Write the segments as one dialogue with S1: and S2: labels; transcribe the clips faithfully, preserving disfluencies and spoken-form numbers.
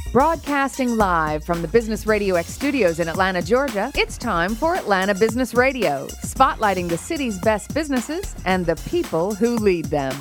S1: Broadcasting live from the Business Radio X studios in Atlanta, Georgia, it's time for Atlanta Business Radio, spotlighting the city's best businesses and the people who lead them.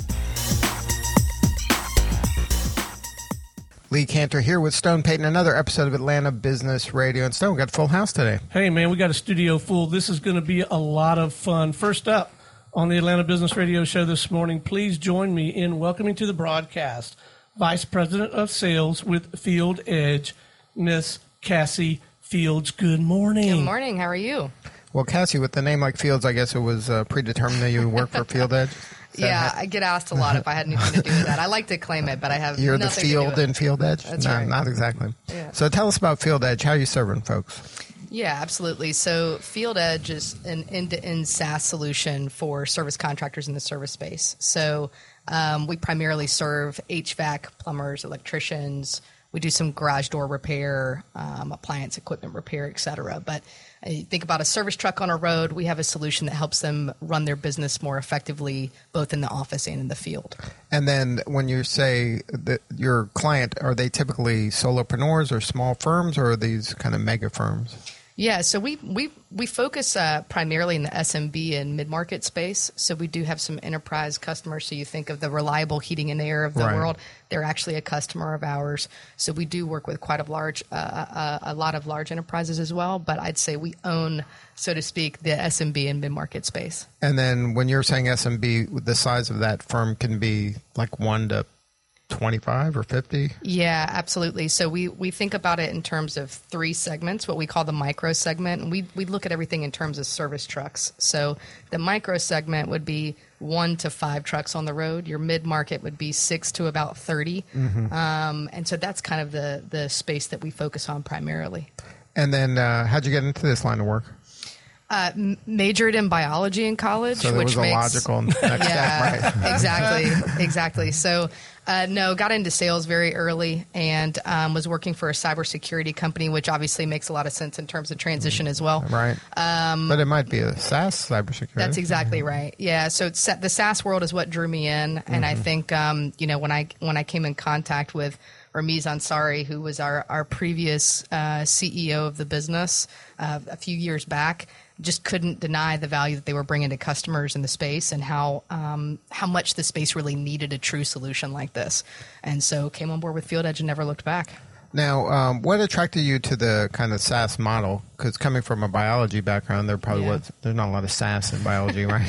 S2: Lee Cantor here with Stone Payton, another episode of Atlanta Business Radio. And Stone, we got a full house today.
S3: Hey, man, we got a studio full. This is going to be a lot of fun. First up on the Atlanta Business Radio show this morning, please join me in welcoming to the broadcast Vice President of Sales with Field Edge, Miss Cassie Fields. Good morning.
S4: Good morning. How are you?
S2: Well, Cassie, with the name like Fields, I guess it was uh, predetermined that you would work for Field Edge.
S4: Yeah, I get asked a lot if I had anything to do with that. I like to claim it, but I have
S2: You're
S4: nothing
S2: the field
S4: to do with
S2: in Field Edge?
S4: That's
S2: no,
S4: right.
S2: Not exactly.
S4: Yeah.
S2: So tell us about Field Edge. How are you serving folks?
S4: Yeah, absolutely. So Field Edge is an end-to-end SaaS solution for service contractors in the service space. So um, we primarily serve H V A C, plumbers, electricians. We do some garage door repair, um, appliance equipment repair, et cetera. But uh, you think about a service truck on a road, we have a solution that helps them run their business more effectively, both in the office and in the field.
S2: And then when you say that your client, are they typically solopreneurs or small firms, or are these kind of mega firms?
S4: Yeah, so we we we focus uh, primarily in the S M B and mid-market space. So we do have some enterprise customers. So you think of the Reliable Heating and Air of the
S2: Right.
S4: world; they're actually a customer of ours. So we do work with quite a large, uh, uh, a lot of large enterprises as well. But I'd say we own, so to speak, the S M B and mid-market space.
S2: And then when you're saying S M B, the size of that firm can be like one to twenty-five or fifty?
S4: Yeah, absolutely. So we, we think about it in terms of three segments, what we call the micro segment. And we, we look at everything in terms of service trucks. So the micro segment would be one to five trucks on the road. Your mid-market would be six to about thirty. Mm-hmm. Um, and so that's kind of the, the space that we focus on primarily.
S2: And then uh, how'd you get into this line of work?
S4: Uh, m- majored in biology in college.
S2: So there
S4: which
S2: was a
S4: makes,
S2: logical next
S4: yeah,
S2: step, right?
S4: exactly, exactly. So, uh, no, got into sales very early and um, was working for a cybersecurity company, which obviously makes a lot of sense in terms of transition as well.
S2: Right. Um, but it might be a SaaS cybersecurity.
S4: That's exactly right. Yeah. So it's, the SaaS world is what drew me in, and mm-hmm. I think um, you know when I when I came in contact with Ramiz Ansari, who was our our previous uh, C E O of the business uh, a few years back, just couldn't deny the value that they were bringing to customers in the space and how um, how much the space really needed a true solution like this. And so came on board with Field Edge and never looked back.
S2: Now, um, what attracted you to the kind of SaaS model? Because coming from a biology background, there probably
S4: Yeah.
S2: was there's not a lot of SaaS in biology, right?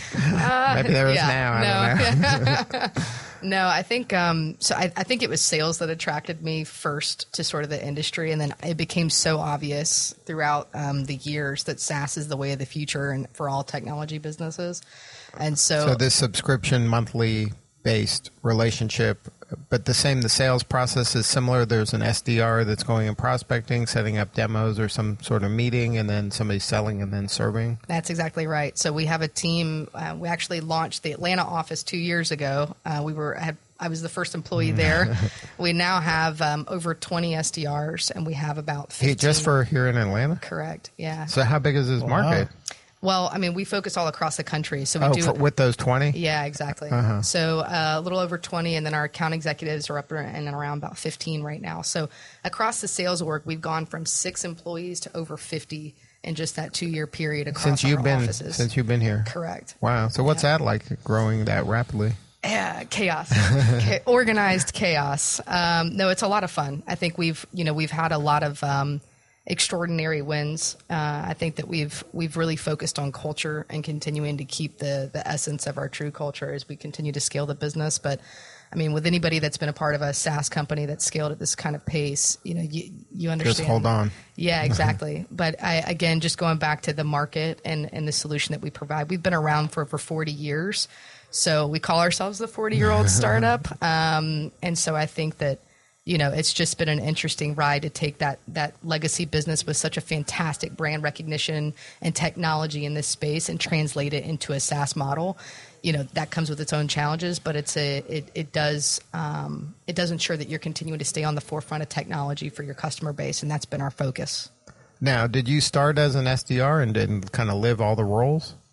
S4: Uh,
S2: Maybe there is
S4: yeah,
S2: now. I
S4: no.
S2: don't know.
S4: No, I think um, so. I, I think it was sales that attracted me first to sort of the industry, and then it became so obvious throughout um, the years that SaaS is the way of the future and for all technology businesses. And so,
S2: So this subscription monthly based relationship, but the same, the sales process is similar. There's an S D R that's going and prospecting, setting up demos or some sort of meeting, and then somebody selling and then serving.
S4: that's exactly right. So we have a team. Uh, we actually launched the Atlanta office two years ago. Uh, we were had, I was the first employee there. We now have um, over twenty S D Rs, and we have about fifteen.
S2: Hey, just for here in Atlanta?
S4: Correct. Yeah.
S2: So how big is this market?
S4: Well, I mean, we focus all across the country. So we
S2: Oh,
S4: do
S2: for, with those twenty?
S4: Yeah, exactly.
S2: Uh-huh.
S4: So uh, a little over twenty, and then our account executives are up in and around about fifteen right now. So across the sales org, we've gone from six employees to over fifty in just that two-year period across
S2: Since you've
S4: our
S2: been
S4: offices.
S2: since you've been here.
S4: Correct.
S2: Wow. So what's
S4: Yeah.
S2: that like, growing that rapidly?
S4: Yeah, chaos, Cha- organized chaos. Um, no, it's a lot of fun. I think we've, you know, we've had a lot of um, extraordinary wins. Uh, I think that we've we've really focused on culture and continuing to keep the the essence of our true culture as we continue to scale the business. But I mean, with anybody that's been a part of a SaaS company that's scaled at this kind of pace, you know, you you understand.
S2: Just hold on.
S4: Yeah, exactly. But I, again, just going back to the market and and the solution that we provide, we've been around for over forty years. So we call ourselves the forty-year-old startup. Um, and so I think that, you know, it's just been an interesting ride to take that that legacy business with such a fantastic brand recognition and technology in this space and translate it into a SaaS model. You know, that comes with its own challenges, but it's a it, it does um, it does ensure that you're continuing to stay on the forefront of technology for your customer base, and that's been our focus.
S2: Now, did you start as an S D R and didn't kind of live all the roles?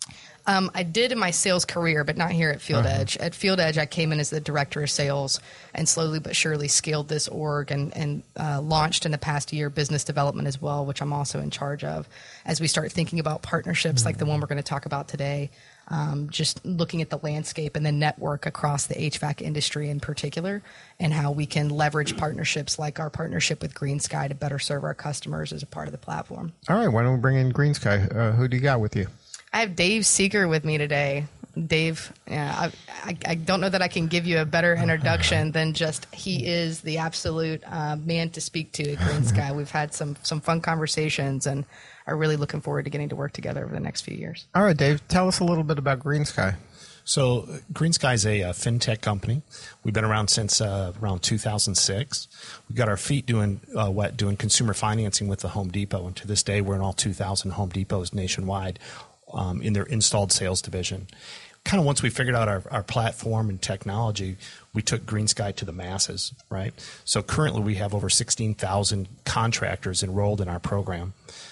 S4: Um, I did in my sales career, but not here at Field uh-huh. Edge. At Field Edge, I came in as the director of sales and slowly but surely scaled this org and, and uh, launched in the past year business development as well, which I'm also in charge of as we start thinking about partnerships mm-hmm. like the one we're going to talk about today. Um, just looking at the landscape and the network across the H V A C industry in particular, and how we can leverage partnerships like our partnership with GreenSky to better serve our customers as a part of the platform.
S2: All right, why don't we bring in GreenSky? Uh, who do you got with you?
S4: I have Dave Seeger with me today. Dave, yeah, I, I, I don't know that I can give you a better introduction than just he is the absolute uh, man to speak to at GreenSky. We've had some some fun conversations and are really looking forward to getting to work together over the next few years.
S2: All right, Dave, tell us a little bit about GreenSky.
S5: So GreenSky is a, a fintech company. We've been around since uh, around two thousand six. We got our feet doing uh, wet, doing consumer financing with the Home Depot, and to this day, we're in all two thousand Home Depots nationwide um, in their installed sales division. Kind of once we figured out our, our platform and technology, we took GreenSky to the masses, right? So currently, we have over sixteen thousand contractors enrolled in our program.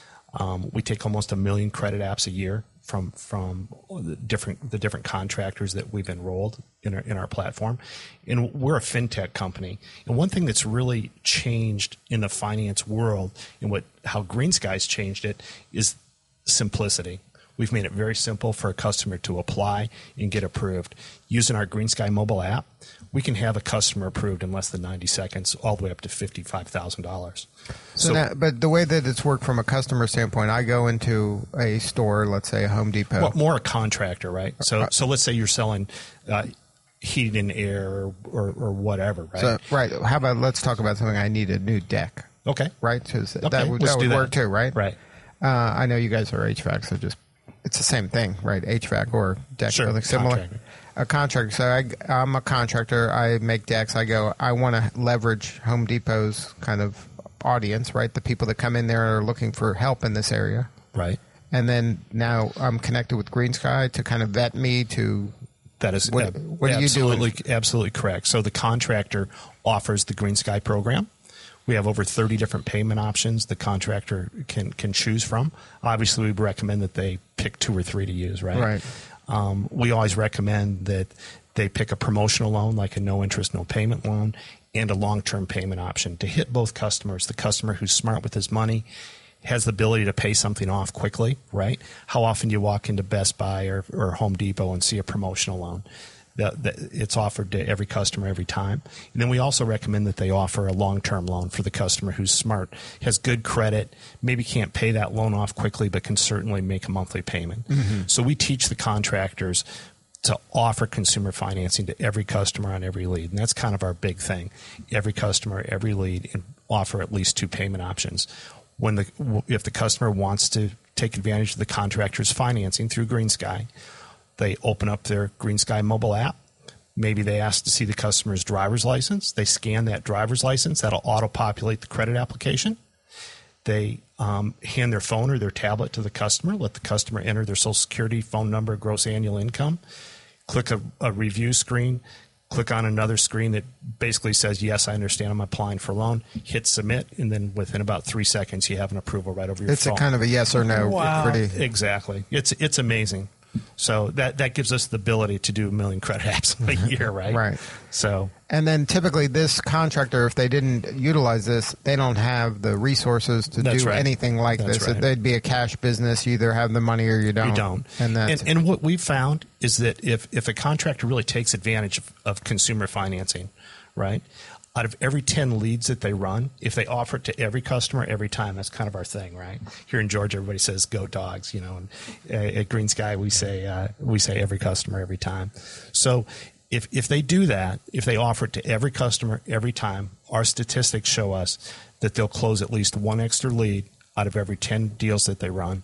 S5: Um, we take almost a million credit apps a year from from the different the different contractors that we've enrolled in our in our platform, and we're a fintech company. And one thing that's really changed in the finance world, and what how GreenSky's changed it, is simplicity. We've made it very simple for a customer to apply and get approved. Using our GreenSky mobile app, we can have a customer approved in less than ninety seconds, all the way up to fifty-five thousand dollars.
S2: So, so now, but the way that it's worked from a customer standpoint, I go into a store, let's say a Home Depot.
S5: Well, more a contractor, right? So, uh, so let's say you're selling uh, heating and air or, or, or whatever, right?
S2: So, right. How about let's talk about something? I need a new deck.
S5: Okay.
S2: Right. So
S5: okay.
S2: that would,
S5: Let's
S2: that would
S5: do
S2: work
S5: that.
S2: too, right?
S5: Right.
S2: Uh, I know you guys are H V A C, so just it's the same thing, right? H V A C or deck
S5: sure.
S2: building, similar.
S5: Contractor.
S2: A contractor. So I, I'm a contractor. I make decks. I go. I want to leverage Home Depot's kind of audience, right? The people that come in there are looking for help in this area,
S5: right?
S2: And then now I'm connected with GreenSky to kind of vet me to.
S5: That is
S2: what,
S5: uh,
S2: what are you
S5: absolutely
S2: doing?
S5: absolutely correct. So the contractor offers the GreenSky program. We have over thirty different payment options the contractor can can choose from. Obviously, we recommend that they pick two or three to use, right?
S2: Right.
S5: Um, we always recommend that they pick a promotional loan, like a no interest, no payment loan, and a long-term payment option to hit both customers. The customer who's smart with his money has the ability to pay something off quickly, right? How often do you walk into Best Buy or, or Home Depot and see a promotional loan? The, the, it's offered to every customer every time. And then we also recommend that they offer a long-term loan for the customer who's smart, has good credit, maybe can't pay that loan off quickly, but can certainly make a monthly payment. Mm-hmm. So we teach the contractors to offer consumer financing to every customer on every lead. And that's kind of our big thing. Every customer, every lead, and offer at least two payment options. When the if the customer wants to take advantage of the contractor's financing through GreenSky, they open up their GreenSky mobile app. Maybe they ask to see the customer's driver's license. They scan that driver's license. That'll auto-populate the credit application. They um, hand their phone or their tablet to the customer, let the customer enter their Social Security, phone number, gross annual income, click a, a review screen, click on another screen that basically says, yes, I understand I'm applying for a loan, hit submit, and then within about three seconds, you have an approval right over your
S2: it's
S5: phone.
S2: It's a kind of a yes or no.
S3: Wow.
S2: Pretty.
S5: Exactly. It's it's amazing. So that, that gives us the ability to do a million credit apps a year, right?
S2: Right.
S5: So,
S2: and then typically this contractor, if they didn't utilize this, they don't have the resources to
S5: That's
S2: do
S5: right.
S2: anything like
S5: That's
S2: this.
S5: right.
S2: They'd be a cash business. You either have the money or you don't.
S5: You don't.
S2: And, that's,
S5: and, and what we've found is that if, if a contractor really takes advantage of, of consumer financing, right, out of every ten leads that they run, if they offer it to every customer every time, that's kind of our thing, right? Here in Georgia, everybody says "Go Dogs," you know. And uh, at GreenSky, we say uh, we say every customer every time. So if if they do that, if they offer it to every customer every time, our statistics show us that they'll close at least one extra lead out of every ten deals that they run,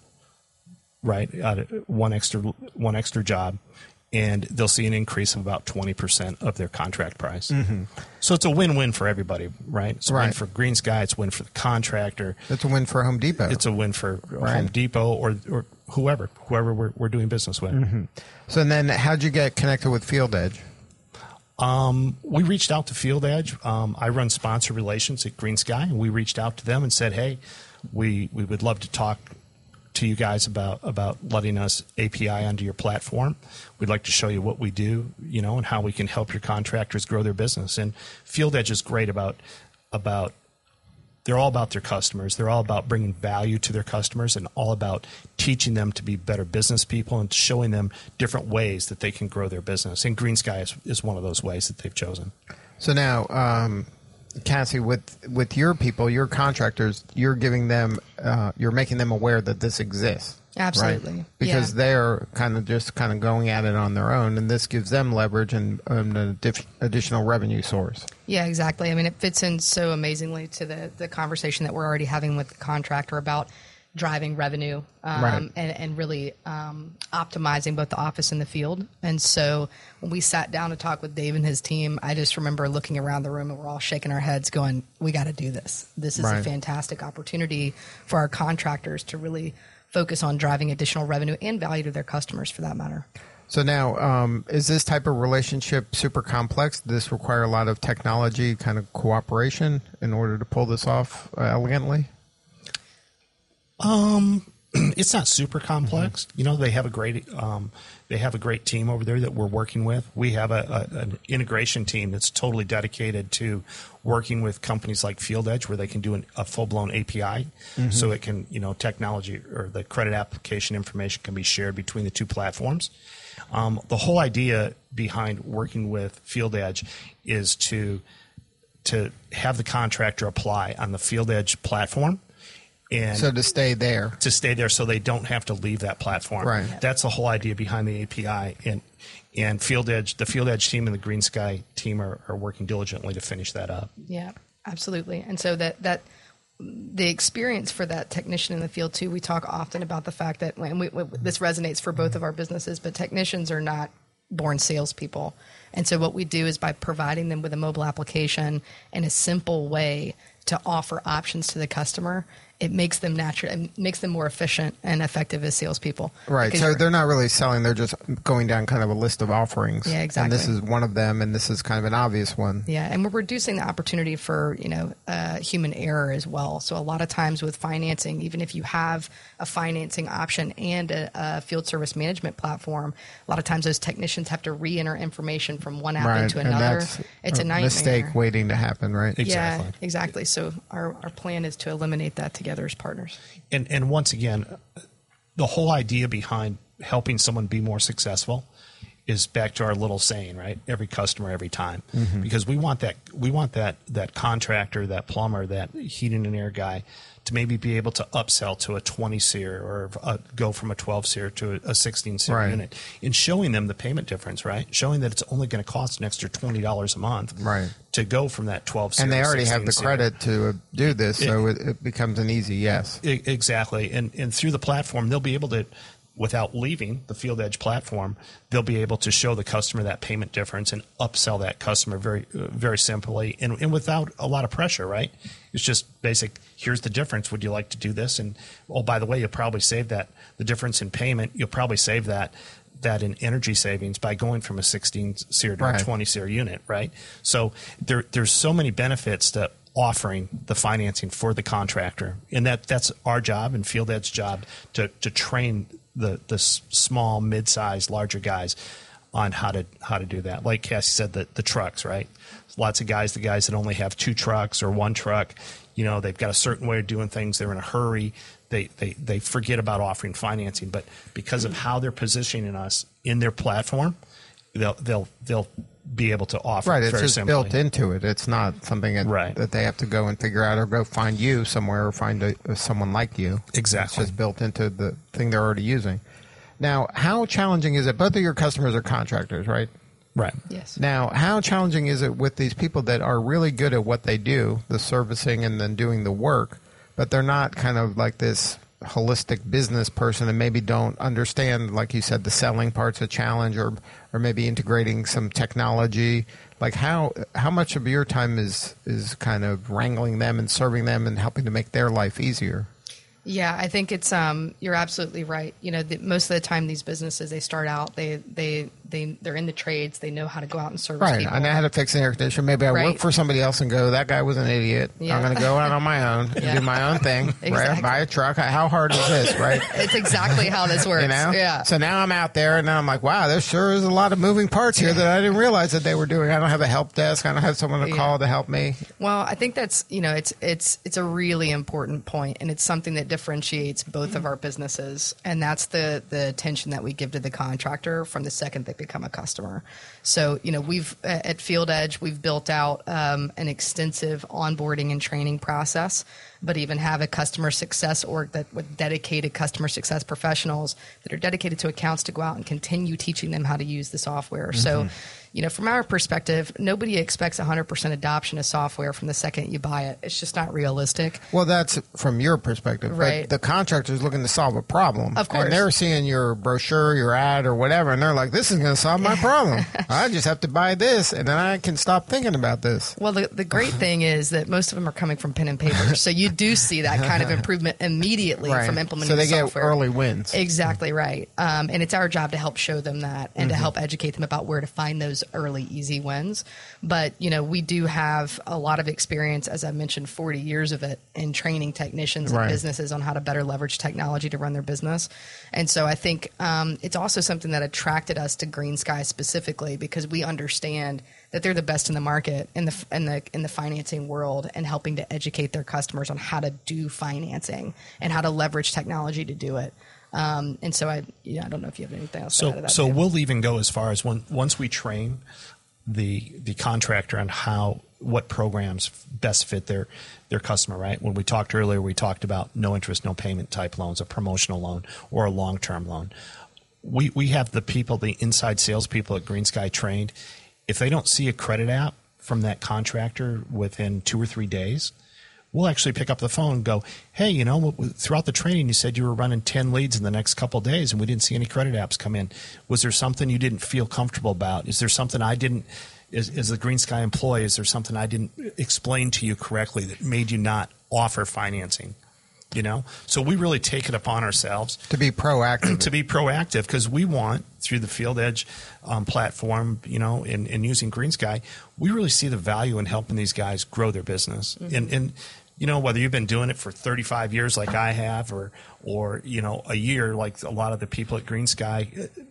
S5: right? Out of one extra one extra job. And they'll see an increase of about twenty percent of their contract price. Mm-hmm. So it's a win-win for everybody, right? It's a
S2: right.
S5: win for GreenSky. It's a win for the contractor.
S2: It's a win for Home Depot.
S5: It's a win for
S2: right.
S5: Home Depot or, or whoever, whoever we're, we're doing business with.
S2: Mm-hmm. So then how'd you get connected with Field Edge?
S5: Um, we reached out to Field Edge. Um, I run sponsor relations at GreenSky, and we reached out to them and said, hey, we, we would love to talk to you guys about about letting us A P I onto your platform. We'd like to show you what we do, you know, and how we can help your contractors grow their business. And FieldEdge is great about about they're all about their customers. They're all about bringing value to their customers and all about teaching them to be better business people and showing them different ways that they can grow their business. And GreenSky is, is one of those ways that they've chosen.
S2: So now, um, Cassie, with with your people, your contractors, you're giving them, uh, you're making them aware that this exists.
S4: Absolutely.
S2: Right? Because
S4: yeah.
S2: they're kind of just kind of going at it on their own, and this gives them leverage and um, an addi- additional revenue source.
S4: Yeah, exactly. I mean, it fits in so amazingly to the, the conversation that we're already having with the contractor about driving revenue um,
S2: Right.
S4: and, and really um, optimizing both the office and the field. And so when we sat down to talk with Dave and his team, I just remember looking around the room and we're all shaking our heads going, we got to do this. This is
S2: Right.
S4: a fantastic opportunity for our contractors to really focus on driving additional revenue and value to their customers for that matter.
S2: So now, um, is this type of relationship super complex? Does this require a lot of technology kind of cooperation in order to pull this off uh, elegantly?
S5: Um, it's not super complex. Mm-hmm. You know, they have a great um, they have a great team over there that we're working with. We have a, a, an integration team that's totally dedicated to working with companies like FieldEdge, where they can do an, a full blown A P I, mm-hmm. so it can, you know, technology or the credit application information can be shared between the two platforms. Um, the whole idea behind working with FieldEdge is to to have the contractor apply on the FieldEdge platform. And
S2: so to stay there.
S5: To stay there so they don't have to leave that platform.
S2: Right.
S5: That's the whole idea behind the A P I. And and FieldEdge, the FieldEdge team and the GreenSky team are, are working diligently to finish that up.
S4: Yeah, absolutely. And so that that the experience for that technician in the field too, we talk often about the fact that, and we, we, this resonates for both of our businesses, but technicians are not born salespeople. And so what we do is by providing them with a mobile application and a simple way to offer options to the customer, it makes them natural, it makes them more efficient and effective as salespeople.
S2: Right.
S4: Because
S2: So they're not really selling; they're just going down kind of a list of offerings.
S4: Yeah, exactly.
S2: And this is one of them, and this is kind of an obvious one.
S4: Yeah, and we're reducing the opportunity for, you know, uh, human error as well. So a lot of times with financing, even if you have a financing option and a, a field service management platform, a lot of times those technicians have to re-enter information from one app
S2: Right.
S4: into
S2: And
S4: another.
S2: that's
S4: It's a nightmare.
S2: mistake waiting to happen, right?
S5: Exactly.
S4: Yeah, exactly. So our, our plan is to eliminate that together as partners.
S5: And and once again, the whole idea behind helping someone be more successful is back to our little saying, right? Every customer, every time. Mm-hmm. Because we want that we want that that contractor, that plumber, that heating and air guy to maybe be able to upsell to a twenty SEER or a, go from a twelve SEER to a, a sixteen SEER
S2: Right.
S5: unit, and showing them the payment difference, right? Showing that it's only going to cost an extra twenty dollars a month,
S2: Right.
S5: to go from that twelve SEER
S2: And they
S5: to
S2: already have the
S5: sixteen SEER.
S2: credit to uh, do this, so it, it becomes an easy yes.
S5: I- Exactly. And and through the platform, they'll be able to, without leaving the FieldEdge platform, they'll be able to show the customer that payment difference and upsell that customer very uh, very simply and, and without a lot of pressure, right? It's just basic, here's the difference. Would you like to do this? And, oh, by the way, you'll probably save that, the difference in payment, you'll probably save that that in energy savings by going from a sixteen SEER to
S2: Right.
S5: a twenty SEER unit, right? So there there's so many benefits to offering the financing for the contractor, and that that's our job and FieldEdge's job to to train the the s- small, mid-sized, larger guys on how to how to do that. Like Cassie said, the the trucks, right? Lots of guys, the guys that only have two trucks or one truck, you know, they've got a certain way of doing things. They're in a hurry. They they they forget about offering financing, but because of how they're positioning us in their platform, they'll they'll they'll be able to offer
S2: Right,
S5: it
S2: it's
S5: very
S2: just
S5: simply.
S2: built into it. It's not something that,
S5: Right.
S2: that they have to go and figure out or go find you somewhere or find a, someone like you.
S5: Exactly.
S2: It's just built into the thing they're already using. Now, how challenging is it? Both of your customers are contractors, right?
S5: Right.
S4: Yes.
S2: Now, how challenging is it with these people that are really good at what they do, the servicing and then doing the work, but they're not kind of like this holistic business person and maybe don't understand, like you said, the selling part's a challenge, or or maybe integrating some technology. Like how how much of your time is is kind of wrangling them and serving them and helping to make their life easier?
S4: Yeah, I think it's um, you're absolutely right. You know, the, most of the time these businesses, they start out, they they they they're in the trades. They know how to go out and service
S2: Right.
S4: people.
S2: I know how to fix an air conditioner. Maybe I
S4: Right.
S2: work for somebody else and go, that guy was an idiot.
S4: Yeah.
S2: I'm going to go out on my own and
S4: Yeah.
S2: do my own thing. Right?
S4: Exactly.
S2: Buy a truck. How hard is this, right?
S4: It's exactly how this works.
S2: You know?
S4: Yeah.
S2: So now I'm out there and now I'm like, wow, there sure is a lot of moving parts here that I didn't realize that they were doing. I don't have a help desk. I don't have someone to
S4: Yeah.
S2: call to help me.
S4: Well, I think that's, you know, it's it's it's a really important point, and it's something that differentiates both of our businesses, and that's the the attention that we give to the contractor from the second they become a customer. So, you know, we've at Field Edge, we've built out um, an extensive onboarding and training process, but even have a customer success org that with dedicated customer success professionals that are dedicated to accounts to go out and continue teaching them how to use the software. Mm-hmm. So, you know, from our perspective, nobody expects one hundred percent adoption of software from the second you buy it. It's just not realistic.
S2: Well, that's from your perspective.
S4: Right.
S2: But the contractor's looking to solve a problem.
S4: Of course.
S2: And they're seeing your brochure, your ad, or whatever, and they're like, this is going to solve my problem. I just have to buy this, and then I can stop thinking about this.
S4: Well, the, the great thing is that most of them are coming from pen and paper. So you do see that kind of improvement immediately
S2: Right.
S4: from implementing
S2: So they
S4: the
S2: get
S4: software.
S2: early wins.
S4: Exactly right. Um, and it's our job to help show them that and
S2: Mm-hmm.
S4: to help educate them about where to find those early, easy wins. But, you know, we do have a lot of experience, as I mentioned, forty years of it in training technicians
S2: Right.
S4: and businesses on how to better leverage technology to run their business. And so I think um, it's also something that attracted us to Green Sky specifically because we understand that they're the best in the market in the in the in the financing world and helping to educate their customers on how to do financing and how to leverage technology to do it. Um, and so I, yeah, I don't know if you have anything else to add to
S5: So,
S4: that.
S5: so
S4: too.
S5: we'll even go as far as when, once we train the the contractor on how what programs best fit their their customer. Right. When we talked earlier, we talked about no interest, no payment type loans, a promotional loan, or a long term loan. We we have the people, the inside salespeople at Green Sky trained. If they don't see a credit app from that contractor within two or three days, we'll actually pick up the phone and go, hey, you know, throughout the training, you said you were running ten leads in the next couple of days and we didn't see any credit apps come in. Was there something you didn't feel comfortable about? Is there something I didn't, as, as a Green Sky employee, is there something I didn't explain to you correctly that made you not offer financing? You know, so we really take it upon ourselves
S2: To be proactive.
S5: to be proactive because we want through the Field Edge um, platform, you know, and, and using Green Sky, we really see the value in helping these guys grow their business. Mm-hmm. And, and, you know, whether you've been doing it for thirty-five years like I have or, or, you know, a year like a lot of the people at Green Sky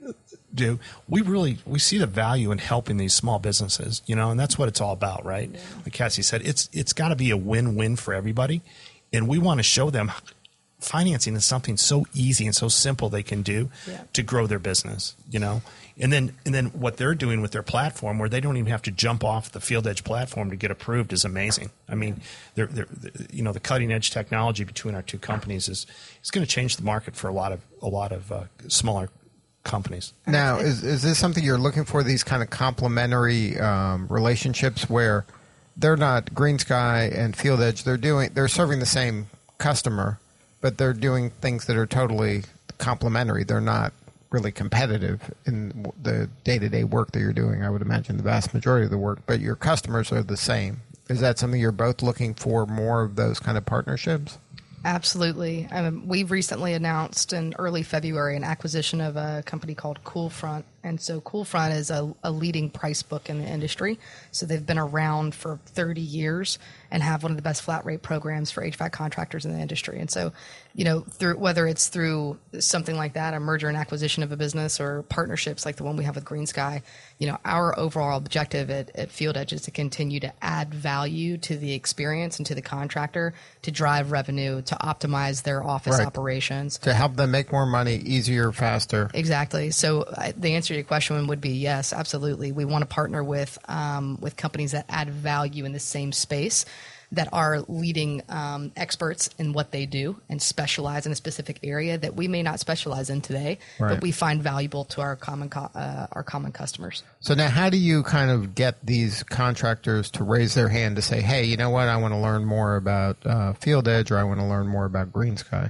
S5: do, we really, we see the value in helping these small businesses, you know, and that's what it's all about, right? Yeah. Like Cassie said, it's it's got to be a win-win for everybody. And we want to show them financing is something so easy and so simple they can do yeah. to grow their business, you know. And then and then what they're doing with their platform where they don't even have to jump off the Field Edge platform to get approved is amazing. I mean, they're, they're, you know, the cutting edge technology between our two companies is is going to change the market for a lot of a lot of uh, smaller companies.
S2: Now, is is this something you're looking for, these kind of complementary um, relationships where they're not Green Sky and Field Edge, they're doing they're serving the same customer, but they're doing things that are totally complementary. They're not really competitive in the day-to-day work that you're doing. I would imagine the vast majority of the work, but your customers are the same. Is that something you're both looking for, more of those kind of partnerships?
S4: Absolutely. Um, we've recently announced in early February an acquisition of a company called Coolfront. And so Coolfront is a, a leading price book in the industry. So they've been around for thirty years and have one of the best flat rate programs for H V A C contractors in the industry. And so, you know, through whether it's through something like that, a merger and acquisition of a business, or partnerships like the one we have with Green Sky, you know, our overall objective at, at Field Edge is to continue to add value to the experience and to the contractor to drive revenue, to optimize their office
S2: Right.
S4: operations.
S2: To help them make more money, easier, faster.
S4: Exactly. So uh, the answer to your question would be yes, absolutely. We want to partner with um, with companies that add value in the same space, that are leading um, experts in what they do and specialize in a specific area that we may not specialize in today,
S2: Right.
S4: but we find valuable to our common co- uh, our common customers.
S2: So now how do you kind of get these contractors to raise their hand to say, hey, you know what, I want to learn more about uh, Field Edge, or I want to learn more about Green Sky?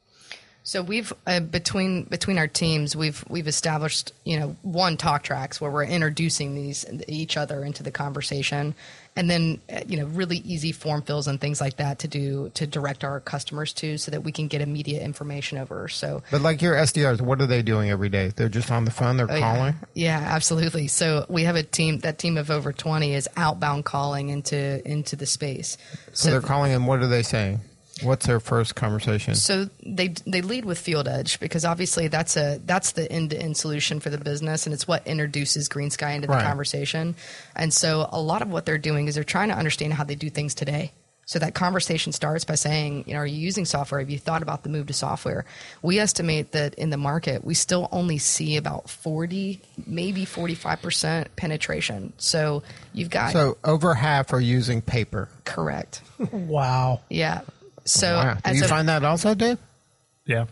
S4: So we've uh, between between our teams, we've we've established, you know, one talk tracks where we're introducing these each other into the conversation, and then uh, you know really easy form fills and things like that to do to direct our customers to, so that we can get immediate information over. So,
S2: But like your S D Rs, what are they doing every day? They're just on the phone. They're
S4: oh,
S2: calling.
S4: Yeah. yeah, absolutely. So we have a team. That team of over twenty is outbound calling into into the space.
S2: So, they're calling, and what are they saying? What's their first conversation?
S4: So they they lead with Field Edge, because obviously that's a that's the end to end solution for the business, and it's what introduces GreenSky into the
S2: Right.
S4: conversation. And so a lot of what they're doing is they're trying to understand how they do things today. So that conversation starts by saying, you know, are you using software? Have you thought about the move to software? We estimate that in the market, we still only see about forty, maybe forty-five percent penetration. So you've got
S2: So over half are using paper.
S4: correct.
S3: Wow.
S4: Yeah. So
S2: Wow. Do
S4: as
S2: you
S4: a-
S2: find that also, Dave?
S5: Yeah.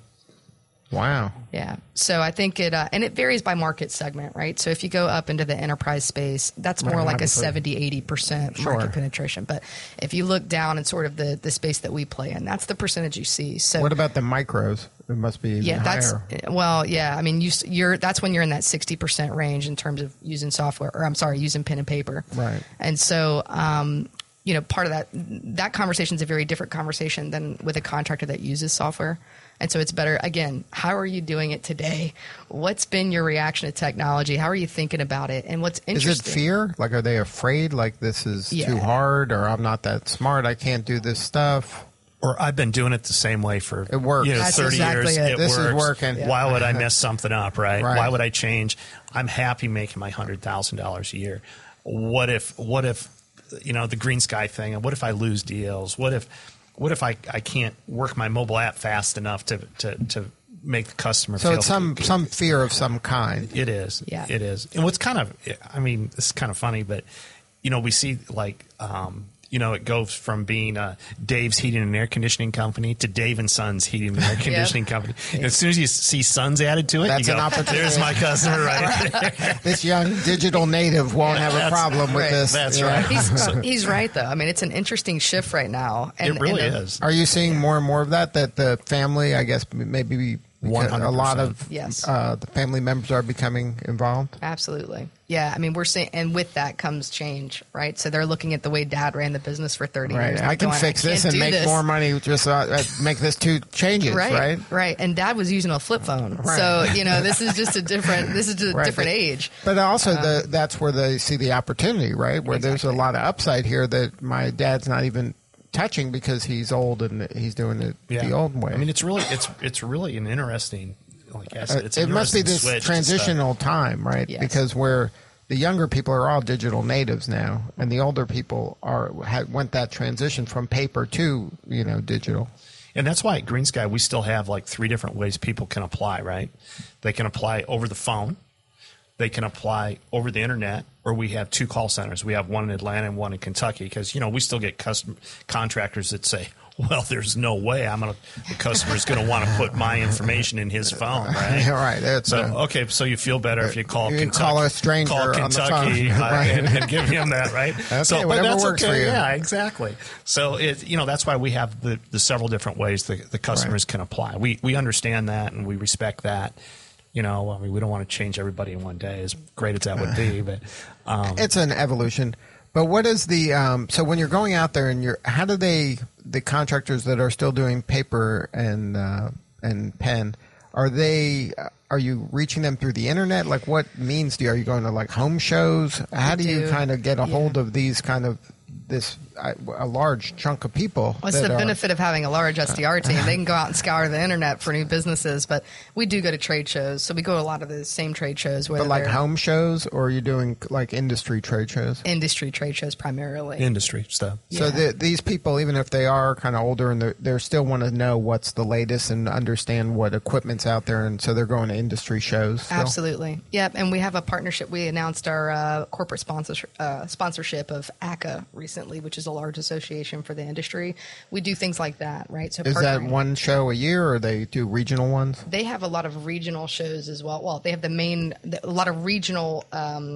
S2: Wow.
S4: Yeah. So I think it, uh, and it varies by market segment, right? So if you go up into the enterprise space, that's more
S2: Right,
S4: like
S2: obviously.
S4: a seventy, eighty percent
S2: Sure.
S4: market penetration. But if you look down in sort of the, the space that we play in, that's the percentage you see. So
S2: What about the micros? It must be even
S4: yeah, that's,
S2: higher.
S4: well, yeah. I mean, you, s- you're, that's when you're in that sixty percent range in terms of using software, or I'm sorry, using pen and paper.
S2: Right.
S4: And so, um, you know, part of that, that conversation is a very different conversation than with a contractor that uses software. And so it's better, again, how are you doing it today? What's been your reaction to technology? How are you thinking about it? And what's
S2: Is
S4: interesting.
S2: it fear? Like, are they afraid? Like, this is
S4: Yeah.
S2: too hard, or I'm not that smart. I can't do this stuff.
S5: Or I've been doing it the same way for
S2: It works.
S5: You know,
S4: That's
S5: thirty
S4: exactly
S5: years.
S4: it.
S5: It
S2: This is
S5: works.
S2: working. Yeah.
S5: Why would I mess something up? Right?
S2: Right.
S5: Why would I change? I'm happy making my hundred thousand dollars a year. What if? What if? You know, the GreenSky thing. And what if I lose deals? What if? What if I, I can't work my mobile app fast enough to to, to make the customer
S2: So
S5: feel
S2: it's some
S5: good?
S2: some fear of some kind.
S5: It is.
S4: Yeah.
S5: It is. And what's kind of, I mean, this is kind of funny, but, you know, we see like, um, you know, it goes from being uh, Dave's Heating and Air Conditioning Company to Dave and Sons Heating and Air Conditioning Company. And as soon as you see Sons added to it,
S2: That's
S5: you
S2: an
S5: go,
S2: opportunity.
S5: there's my customer right there.
S2: This young digital native won't have a
S5: That's-
S2: problem with
S4: right.
S2: this.
S5: That's
S2: Yeah.
S5: right.
S4: He's, he's right, though. I mean, it's an interesting shift right now. And,
S5: It really
S4: and the-
S5: is.
S2: Are you seeing more and more of that? That the family, I guess, maybe
S5: one hundred
S2: a lot
S5: percent.
S2: of
S4: Yes.
S2: uh, the family members are becoming involved.
S4: Absolutely. Yeah. I mean, we're seeing, and with that comes change, right? So they're looking at the way dad ran the business for thirty
S2: Right.
S4: years.
S2: I can
S4: going,
S2: fix
S4: I
S2: this
S4: can't
S2: and
S4: do
S2: make
S4: this.
S2: more money. Just uh, uh, make this two changes.
S4: Right,
S2: Right.
S4: right, And dad was using a flip phone.
S2: Right.
S4: So, you know, this is just a different, this is just a
S2: Right.
S4: different
S2: But-
S4: age.
S2: But also, the, that's where they see the opportunity, right? Where there's a
S4: Exactly.
S2: lot of upside here that my dad's not even touching because he's old and he's doing it the old way.
S5: I mean, it's really, it's, it's really an interesting, like I said, it's
S2: Uh,
S5: an
S2: it must be
S5: interesting
S2: this
S5: switch to stuff.
S2: transitional time, right?
S4: Yes.
S2: Because where the younger people are all digital natives now, and the older people are had, went that transition from paper to you know digital.
S5: And that's why at GreenSky, we still have like three different ways people can apply, right? They can apply over the phone. They can apply over the internet, or we have two call centers. We have one in Atlanta and one in Kentucky because, you know, we still get custom contractors that say, well, there's no way I'm going to, the customer's going to want to put my information in his phone, right?
S2: Yeah, right. That's
S5: So,
S2: uh,
S5: okay, so you feel better if you call
S2: You
S5: Kentucky.
S2: call a stranger
S5: call
S2: on the
S5: Kentucky
S2: phone.
S5: uh,
S2: Right.
S5: and, and give him that, right?
S2: Okay,
S5: so, but
S2: whatever
S5: that's
S2: works
S5: okay.
S2: for you.
S5: Yeah, exactly. So, it, you know, that's why we have the, the several different ways the, the customers can apply. We, we understand that and we respect that. You know, I mean, we don't want to change everybody in one day, as great as that would be. But um,
S2: it's an evolution. But what is the um, so when you're going out there and you're how do they the contractors that are still doing paper and uh, and pen are they are you reaching them through the internet? Like what means do you, are you going to like home shows? How do you
S4: do.
S2: kind of get a
S4: Yeah.
S2: hold of these kind of this uh, a large chunk of people?
S4: What's
S2: that
S4: the
S2: are-
S4: benefit of having a large S D R team? They can go out and scour the internet for new businesses, but we do go to trade shows. So we go to a lot of the same trade shows, whether
S2: But like
S4: they're
S2: home shows, or are you doing like industry trade shows?
S4: industry trade shows primarily.
S5: industry stuff.
S2: So
S4: Yeah.
S2: the, these people, even if they are kind of older and they still want to know what's the latest and understand what equipment's out there, and so they're going to industry shows. Still.
S4: Absolutely. Yep. And we have a partnership. We announced our uh, corporate sponsor, uh, sponsorship of A C A recently, which is a large association for the industry. We do things like that, right? So
S2: Is that
S4: partnering-
S2: one show a year, or they do regional ones?
S4: They have a lot of regional shows as well. Well, they have the main, a lot of regional um,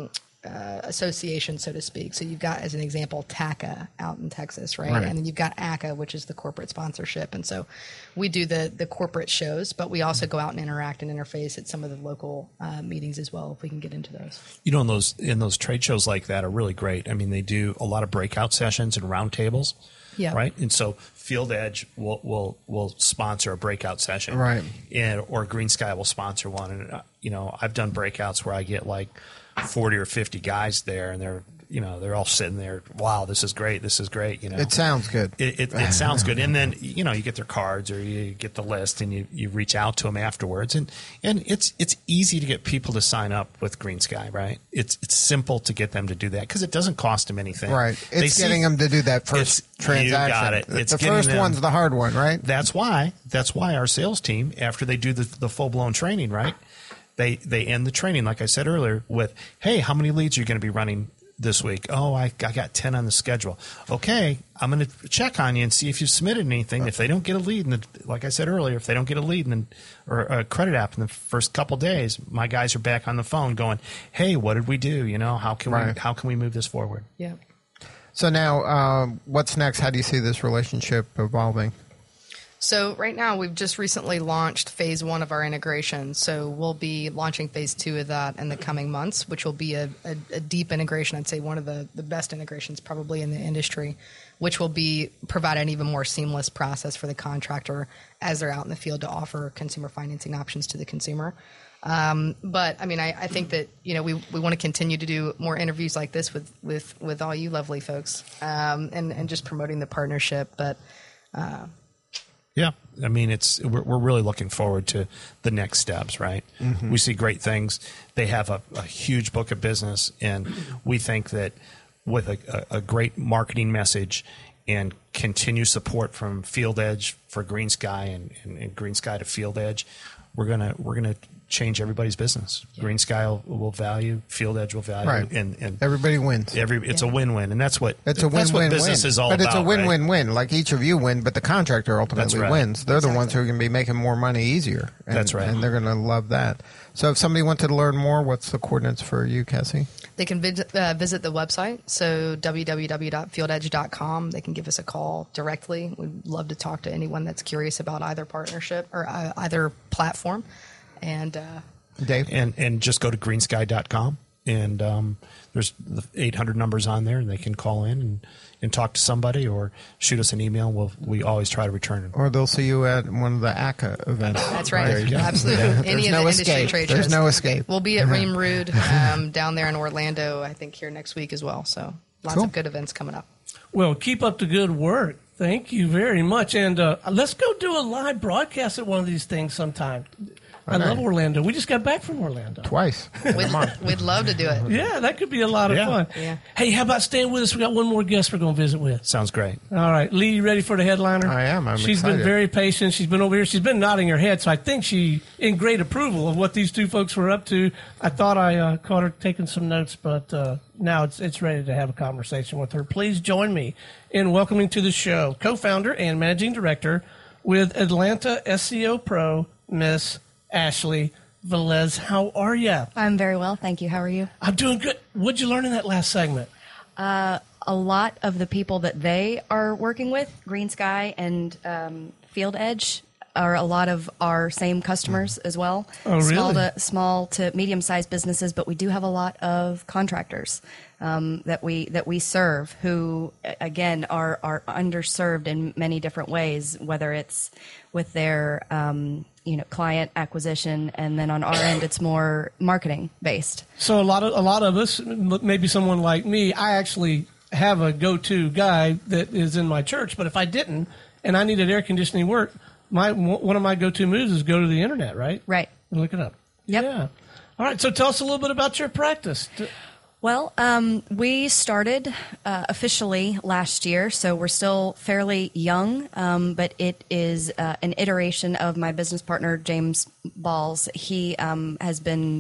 S4: uh, associations, so to speak. So you've got, as an example, T A C A out in Texas, right?
S2: Right.
S4: And then you've got A C A, which is the corporate sponsorship. And so we do the the corporate shows, but we also go out and interact and interface at some of the local uh, meetings as well, if we can get into those.
S5: You know, in those in those trade shows like that are really great. I mean, they do a lot of breakout sessions and roundtables,
S4: Yeah.
S5: right? And so Field Edge will will will sponsor a breakout session,
S2: Right.
S5: And or Green Sky will sponsor one. And uh, you know, I've done breakouts where I get like forty or fifty guys there, and they're you know they're all sitting there. Wow, this is great. This is great. You know,
S2: It sounds good.
S5: It, it, it sounds good, and then you know you get their cards or you get the list, and you, you reach out to them afterwards, and, and it's it's easy to get people to sign up with Green Sky, right? It's it's simple to get them to do that because it doesn't cost them anything,
S2: Right.
S5: They
S2: It's
S5: see-
S2: getting them to do that first
S5: It's-
S2: transaction.
S5: You got it. It's
S2: the
S5: getting
S2: first
S5: them-
S2: one's the hard one, right?
S5: That's why that's why our sales team, after they do the, the full blown training, right? They they end the training, like I said earlier, with, hey, how many leads are you going to be running this week? Oh, I, I got ten on the schedule. Okay, I'm going to check on you and see if you've submitted anything. If they don't get a lead, in the, like I said earlier, if they don't get a lead in the, or a credit app in the first couple days, my guys are back on the phone going, hey, what did we do? You know, how can
S2: Right.
S5: we how can we move this forward?
S4: Yeah.
S2: So now, um, what's next? How do you see this relationship evolving?
S4: So right now we've just recently launched phase one of our integration. So we'll be launching phase two of that in the coming months, which will be a, a, a deep integration. I'd say one of the, the best integrations probably in the industry, which will be provide an even more seamless process for the contractor as they're out in the field to offer consumer financing options to the consumer. Um, but I mean, I, I think that, you know, we, we want to continue to do more interviews like this with, with, with all you lovely folks, um, and, and just promoting the partnership. But, uh,
S5: Yeah, I mean, it's we're, we're really looking forward to the next steps, right? Mm-hmm. We see great things. They have a, a huge book of business, and we think that with a, a, a great marketing message and continued support from Field Edge for Green Sky and, and, and Green Sky to Field Edge, we're gonna we're gonna change everybody's business. Yeah. Green Sky will, will value, Field Edge will value,
S2: Right.
S5: and, and
S2: Everybody wins.
S5: every it's
S4: Yeah.
S5: a win-win, and that's what
S2: It's a
S5: that's what
S2: win-win-win.
S5: business is all
S2: but
S5: about.
S2: it's a win-win-win.
S5: right?
S2: Like each of you win, but the contractor ultimately
S5: right.
S2: wins. They're the ones
S4: Exactly.
S2: who are going to be making more money easier. And,
S5: That's right.
S2: And they're going to love that. So if somebody wanted to learn more, what's the coordinates for you, Cassie?
S4: They can visit, uh, visit the website, so w w w dot field edge dot com. They can give us a call directly. We'd love to talk to anyone that's curious about either partnership or uh, either platform. And uh,
S2: Dave?
S5: and and just go to green sky dot com, and um, there's the eight hundred numbers on there, and they can call in and, and talk to somebody or shoot us an email. We'll, we always try to return it.
S2: Or they'll see you at one of the A C A events.
S4: that's right.
S5: There you go.
S4: Absolutely.
S2: Yeah.
S4: Any
S2: There's
S4: of
S2: no
S4: the industry
S2: escape.
S4: trade
S2: There's
S4: shows.
S2: no escape.
S4: We'll be at Ream Rude um, down there in Orlando, I think, here next week as well. So lots
S2: Cool.
S4: of good events coming up.
S3: Well, keep up the good work. Thank you very much. And uh, let's go do a live broadcast at one of these things sometime. I
S2: Okay.
S3: love Orlando. We just got back from Orlando.
S2: Twice.
S4: We'd, we'd love to do it.
S3: Yeah, that could be a lot of
S5: Yeah.
S3: fun.
S4: Yeah.
S3: Hey, how about staying with us? We got one more guest we're going to visit with.
S5: Sounds great.
S3: All right, Lee, you ready for the headliner?
S2: I am. I'm
S3: She's
S2: excited.
S3: been very patient. She's been over here. She's been nodding her head, so I think she in great approval of what these two folks were up to. I thought I uh, caught her taking some notes, but uh, now it's it's ready to have a conversation with her. Please join me in welcoming to the show co-founder and managing director with Atlanta S E O Pro, Miss Ashley Velez. How are you?
S6: I'm very well, thank you. How are you?
S3: I'm doing good. What'd you learn in that last segment?
S6: Uh, a lot of the people that they are working with, Green Sky and um, Field Edge, are a lot of our same customers as well.
S3: Oh,
S6: Small
S3: really?
S6: to small to medium-sized businesses, but we do have a lot of contractors um, that we that we serve who, a- again, are are underserved in many different ways. Whether it's with their um, you know client acquisition, and then on our end, it's more marketing based.
S3: So a lot of a lot of us, m- maybe someone like me, I actually have a go-to guy that is in my church. But if I didn't, and I needed air conditioning work, my one of my go-to moves is go to the internet, right?
S6: Right.
S3: And look it up.
S6: Yep.
S3: Yeah. All right. So tell us a little bit about your practice. D-
S6: Well, um, we started uh, officially last year, so we're still fairly young, um, but it is uh, an iteration of my business partner, James Balls. He um, has been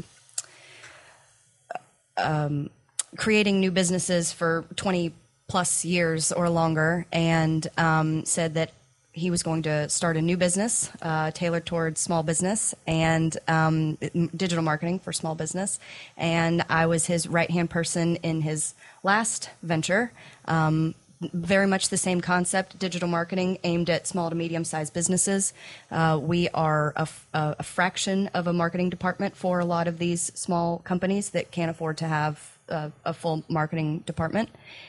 S6: um, creating new businesses for twenty plus years or longer, and um, said that he was going to start a new business uh, tailored towards small business and um, digital marketing for small business. And I was his right-hand person in his last venture. Um, very much the same concept, digital marketing aimed at small to medium-sized businesses. Uh, we are a, f- a fraction of a marketing department for a lot of these small companies that can't afford to have a, a full marketing department.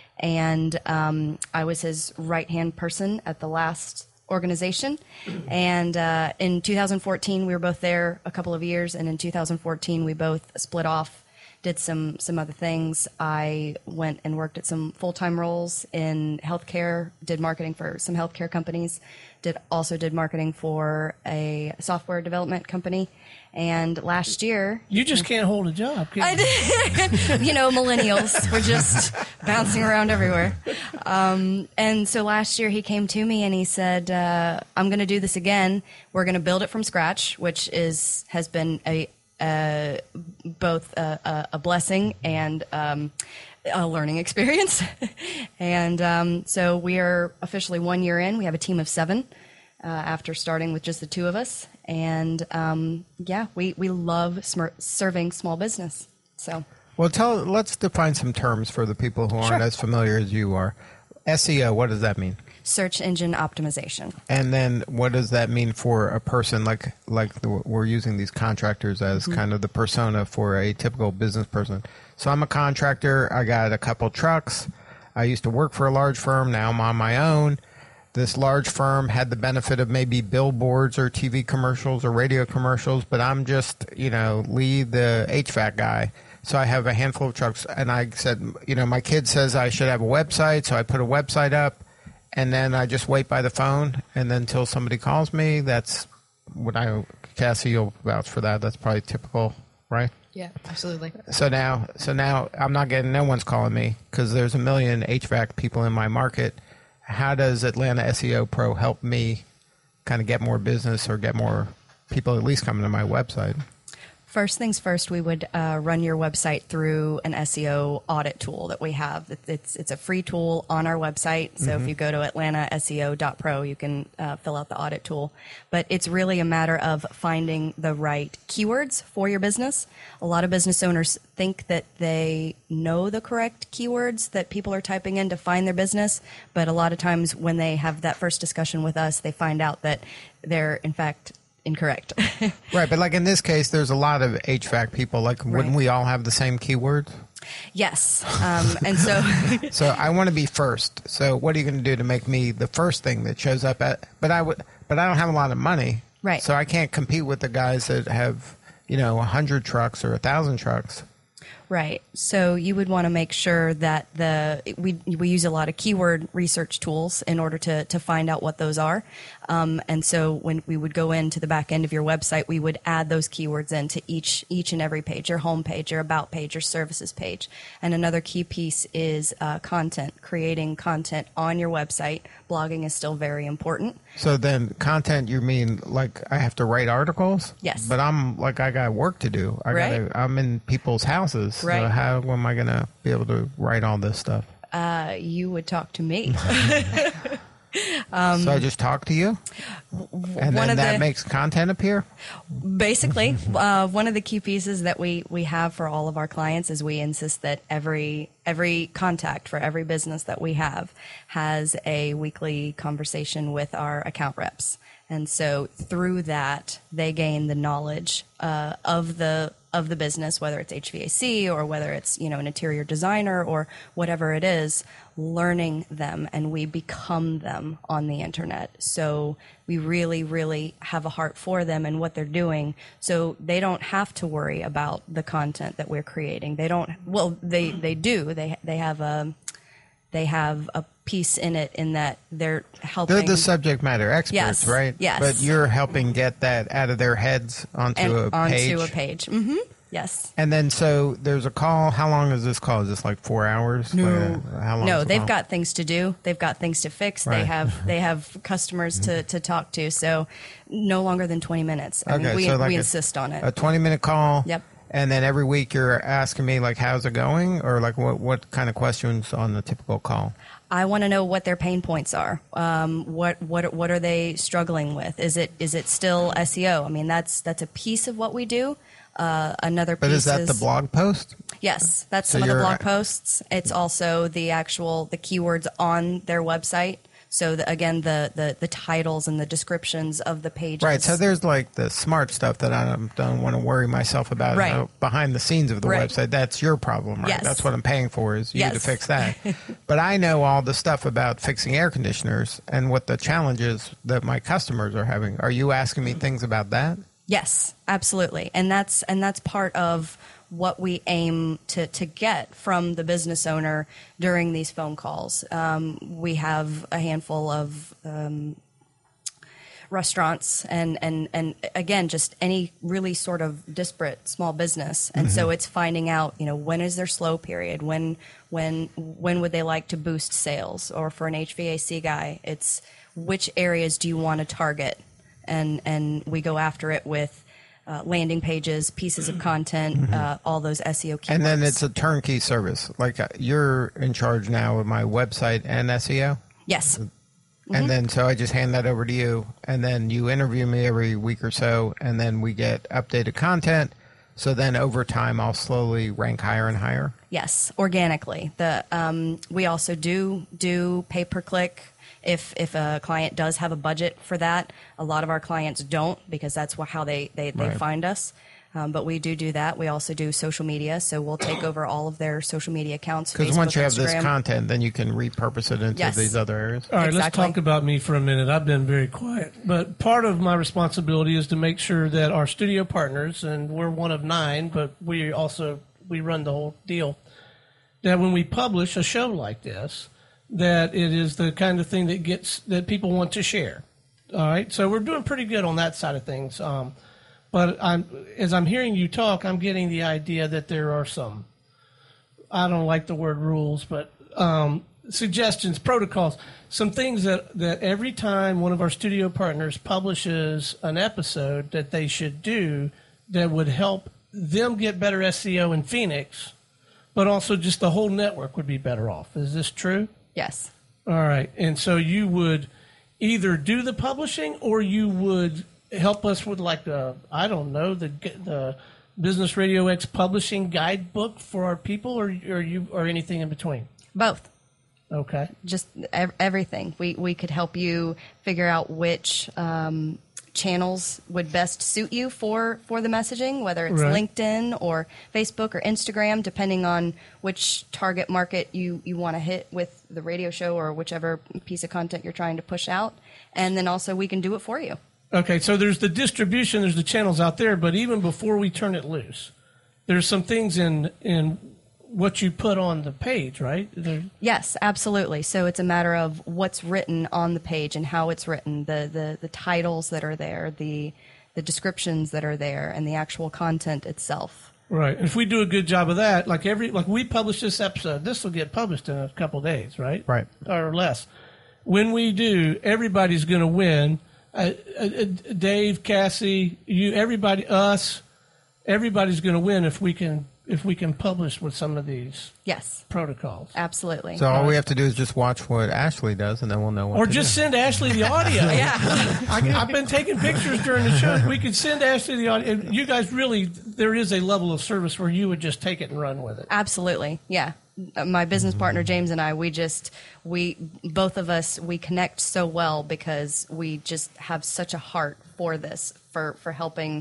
S6: And um, I was his right-hand person at the last organization. And uh, in two thousand fourteen, we were both there a couple of years. And in two thousand fourteen, we both split off, did some some other things. I went and worked at some full-time roles in healthcare, did marketing for some healthcare companies, did also did marketing for a software development company. And last year...
S3: You just can't hold a job, can you?
S6: I did. You know, millennials, we're just bouncing around everywhere. Um, and so last year he came to me and he said, uh, I'm going to do this again. We're going to build it from scratch, which is has been a uh, both a, a, a blessing and um, a learning experience. And um, so we are officially one year in. We have a team of seven. Uh, after starting with just the two of us. And um, yeah, we, we love sm- serving small business. So,
S2: well, tell let's define some terms for the people who aren't
S6: Sure.
S2: as familiar as you are. S E O, what does that mean?
S6: search engine optimization.
S2: And then what does that mean for a person like like the, we're using these contractors as
S6: Mm-hmm.
S2: kind of the persona for a typical business person. So I'm a contractor. I got a couple trucks. I used to work for a large firm. Now I'm on my own. This large firm had the benefit of maybe billboards or T V commercials or radio commercials, but I'm just, you know, Lee, the H V A C guy. So I have a handful of trucks, and I said, you know, my kid says I should have a website, so I put a website up, and then I just wait by the phone, and then until somebody calls me. That's what I, Cassie, you'll vouch for that. That's probably typical, right?
S4: Yeah, absolutely.
S2: So now, so now I'm not getting, no one's calling me because there's a million H V A C people in my market. How does Atlanta S E O Pro help me kind of get more business or get more people at least coming to my website?
S6: First things first, we would uh, run your website through an S E O audit tool that we have. It's it's a free tool on our website. So mm-hmm. if you go to atlanta S E O dot pro, you can uh, fill out the audit tool. But it's really a matter of finding the right keywords for your business. A lot of business owners think that they know the correct keywords that people are typing in to find their business. But a lot of times when they have that first discussion with us, they find out that they're, in fact, incorrect.
S2: Right, but like in this case, there's a lot of H V A C people. Like,
S6: Right.
S2: wouldn't we all have the same keywords?
S6: Yes. Um, and so...
S2: So I want to be first. So what are you going to do to make me the first thing that shows up at? But I would, but I don't have a lot of money,
S6: Right.
S2: So I can't compete with the guys that have, you know, a hundred trucks or a thousand trucks.
S6: Right. So you would want to make sure that the we we use a lot of keyword research tools in order to to find out what those are. Um, and so when we would go into the back end of your website, we would add those keywords into each each and every page, your home page, your about page, your services page. And another key piece is uh, content, creating content on your website. Blogging is still very important.
S2: So then content, you mean like I have to write articles?
S6: Yes.
S2: But I'm like, I got work to do. I
S6: Right.
S2: gotta, I'm in people's houses. So
S6: Right.
S2: how am I going to be able to write all this stuff?
S6: Uh, you would talk to me.
S2: so I just talk to you? And
S6: one
S2: then
S6: of
S2: that
S6: the-
S2: makes content appear?
S6: Basically, uh, one of the key pieces that we, we have for all of our clients is we insist that every every contact for every business that we have has a weekly conversation with our account reps. And so through that, they gain the knowledge uh, of the of the business, whether it's H V A C or whether it's, you know, an interior designer or whatever it is, learning them, and we become them on the internet. So we really, really have a heart for them and what they're doing. So they don't have to worry about the content that we're creating. They don't, well, they, they do. They, they have a, they have a piece in it in that they're helping.
S2: They're the subject matter experts,
S6: Yes,
S2: right?
S6: yes.
S2: But you're helping get that out of their heads onto
S6: and
S2: a page.
S6: onto a page. Mm-hmm. Yes.
S2: And then so there's a call. How long is this call? Is this like four hours?
S6: No,
S2: Like, how long
S6: no,
S2: is the
S6: they've
S2: call?
S6: got things to do. They've got things to fix. They
S2: Right.
S6: have they have customers to, to talk to. So no longer than twenty minutes. I
S2: Okay,
S6: mean, we
S2: so like
S6: we
S2: a-
S6: insist on it.
S2: a twenty minute call.
S6: Yep.
S2: And then every week you're asking me like, how's it going? Or like what, what kind of questions on the typical call?
S6: I want to know what their pain points are. Um, what what what are they struggling with? Is it is it still S E O? I mean, that's that's a piece of what we do. Uh, another
S2: But
S6: piece
S2: is that the blog post?
S6: Yes, that's
S2: So
S6: some of the
S2: you're-
S6: blog posts. It's also the actual the keywords on their website. So the, again, the, the the titles and the descriptions of the pages.
S2: Right. So there's like the smart stuff that I don't, don't want to worry myself about
S6: Right.
S2: uh, behind the scenes of the
S6: Right.
S2: website. That's your problem, right?
S6: Yes.
S2: That's what I'm paying for is you
S6: Yes.
S2: to fix that. But I know all the stuff about fixing air conditioners and what the challenges that my customers are having. Are you asking me things about that?
S6: Yes, absolutely, and that's and that's part of what we aim to, to get from the business owner during these phone calls. Um, we have a handful of um, restaurants and, and, and again, just any really sort of disparate small business. And so it's finding out, you know, when is their slow period? When, when, when would they like to boost sales? Or for an H V A C guy, it's which areas do you want to target? And, and we go after it with Uh, landing pages, pieces of content, uh, all those S E O keywords.
S2: And then it's a turnkey service. Like uh, you're in charge now of my website and S E O.
S6: yes,
S2: And then so I just hand that over to you, and then you interview me every week or so, and then we get updated content. So then over time, I'll slowly rank higher and higher.
S6: yes, organically. The um, we also do do pay per click. If if a client does have a budget for that, a lot of our clients don't because that's wh- how they they, they
S2: Right.
S6: find us. Um, but we do do that. We also do social media, so we'll take over all of their social media accounts.
S2: Because
S6: Facebook,
S2: once you have this
S6: Instagram.
S2: content, then you can repurpose it into
S6: Yes.
S2: these other areas.
S3: All right, let's
S6: Exactly.
S3: talk about me for a minute. I've been very quiet, but part of my responsibility is to make sure that our studio partners, and we're one of nine, but we also we run the whole deal, that when we publish a show like this, that it is the kind of thing that gets that people want to share. All right, so we're doing pretty good on that side of things. Um, but I'm as I'm hearing you talk, I'm getting the idea that there are some, I don't like the word rules, but um, suggestions, protocols, some things that, that every time one of our studio partners publishes an episode that they should do that would help them get better S E O in Phoenix, but also just the whole network would be better off. Is this true?
S6: Yes.
S3: All right. And so you would either do the publishing or you would help us with like the, I don't know, the the Business Radio X publishing guidebook for our people or, or you or anything in between?
S6: Both.
S3: Okay.
S6: Just ev- everything. We we could help you figure out which um, channels would best suit you for, for the messaging, whether it's
S3: Right.
S6: LinkedIn or Facebook or Instagram, depending on which target market you, you want to hit with the radio show or whichever piece of content you're trying to push out. And then also we can do it for you.
S3: Okay, so there's the distribution, there's the channels out there, but even before we turn it loose, there's some things in in what you put on the page, right? There,
S6: Yes, absolutely. So it's a matter of what's written on the page and how it's written, the the, the titles that are there, the the descriptions that are there, and the actual content itself.
S3: right. If we do a good job of that, like every like we publish this episode, this will get published in a couple days, right?
S2: Right.
S3: Or less. When we do, everybody's going to win. Uh, uh, uh, Dave, Cassie, you, everybody, us, everybody's going to win if we can if we can publish with some of these
S6: Yes,
S3: protocols.
S6: absolutely.
S2: So all we have to do is just watch what Ashley does, and then we'll know what
S3: Or
S2: to
S3: just
S2: do.
S3: send Ashley the audio.
S6: Yeah.
S3: I, I've been taking pictures during the show. We could send Ashley the audio. You guys really, there is a level of service where you would just take it and run with it.
S6: Absolutely. Yeah. Uh, My business partner, James, and I, we just, we, both of us, we connect so well because we just have such a heart for this, for, for helping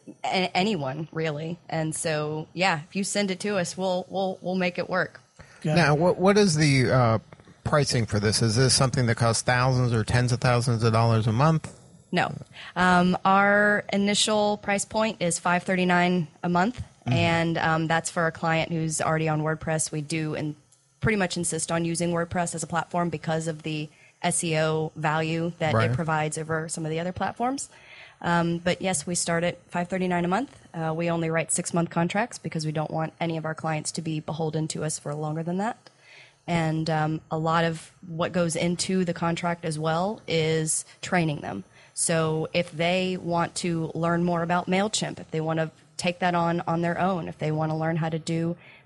S6: a- anyone, really. And so, yeah, if you send it to us, we'll, we'll, we'll make it work.
S3: Got
S2: Now,
S3: it.
S2: what what is the uh, pricing for this? Is this something that costs thousands or tens of thousands of dollars a month?
S6: No. Um, our initial price point is five thirty-nine a month, and um, that's for a client who's already on WordPress. We do and pretty much insist on using WordPress as a platform because of the S E O value that
S2: Right.
S6: it provides over some of the other platforms. Um, but yes, we start at five thirty-nine a month. Uh, we only write six month contracts because we don't want any of our clients to be beholden to us for longer than that. And um, a lot of what goes into the contract as well is training them. So if they want to learn more about MailChimp, if they want to take that on on their own, if they want to learn how to do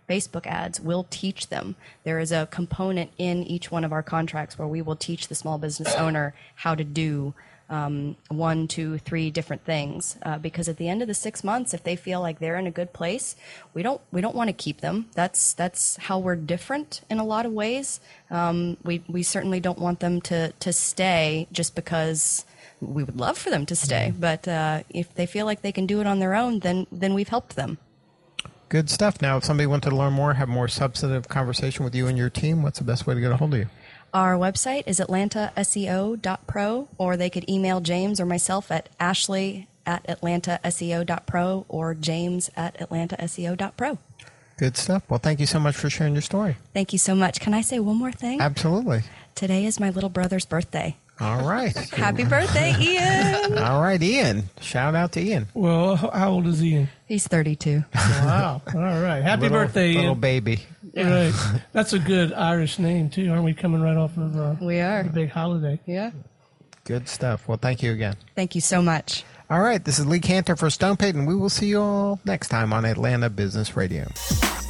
S6: Facebook ads. We'll teach them. There is a component in each one of our contracts where we will teach the small business owner how to do um, one, two, three different things. Uh, because at the end of the six months, if they feel like they're in a good place, we don't we don't want to keep them. That's that's how we're different in a lot of ways. Um, we we certainly don't want them to to stay just because we would love for them to stay. But uh, if they feel like they can do it on their own, then then we've helped them.
S2: Good stuff. Now, if somebody wanted to learn more, have more substantive conversation with you and your team, what's the best way to get a hold of you?
S6: Our website is atlanta S E O dot pro, or they could email James or myself at Ashley at atlanta S E O dot pro or James at atlanta S E O dot pro.
S2: Good stuff. Well, thank you so much for sharing your story.
S6: Thank you so much. Can I say one more thing?
S2: Absolutely.
S6: Today is my little brother's birthday.
S2: All right.
S6: Happy birthday, Ian.
S2: All right, Ian. Shout out to Ian.
S3: Well, how old is Ian?
S6: He's thirty-two.
S3: Wow. All right. Happy
S2: little,
S3: birthday, Ian.
S2: Little baby.
S3: Right. That's a good Irish name, too. Aren't we coming right off of uh,
S6: We are.
S3: the big holiday?
S6: Yeah.
S2: Good stuff. Well, thank you again.
S6: Thank you so much.
S2: All right. This is Lee Cantor for Stone Payton. We will see you all next time on Atlanta Business Radio.